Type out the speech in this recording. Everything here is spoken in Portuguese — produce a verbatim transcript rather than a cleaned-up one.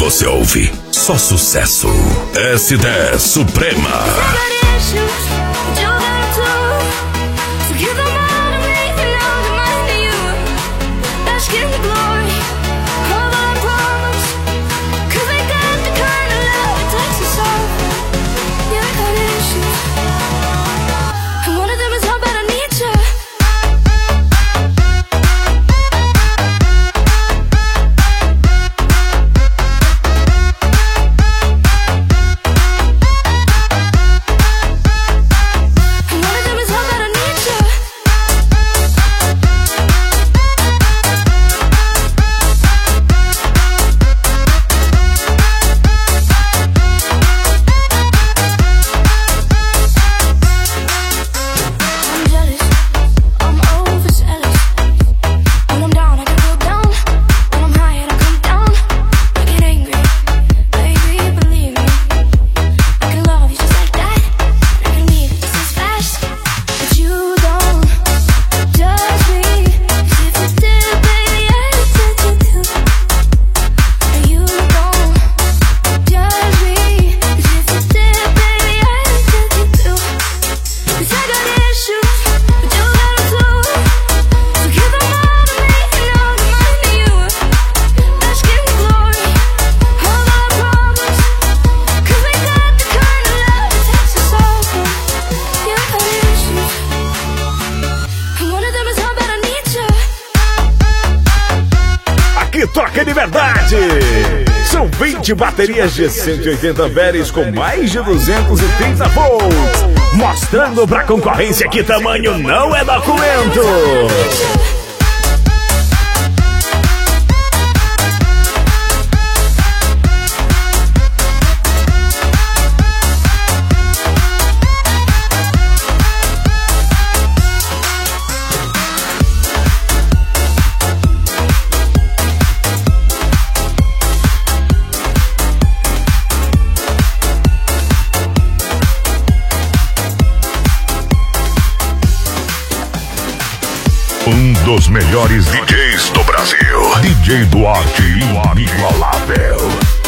você ouve só sucesso. S dez Suprema. Toca de verdade! São vinte baterias de cento e oitenta Veres com mais de duzentos e trinta volts, mostrando pra concorrência que tamanho não é documento! Um dos melhores D Js do Brasil, D J Duarte, inigualável.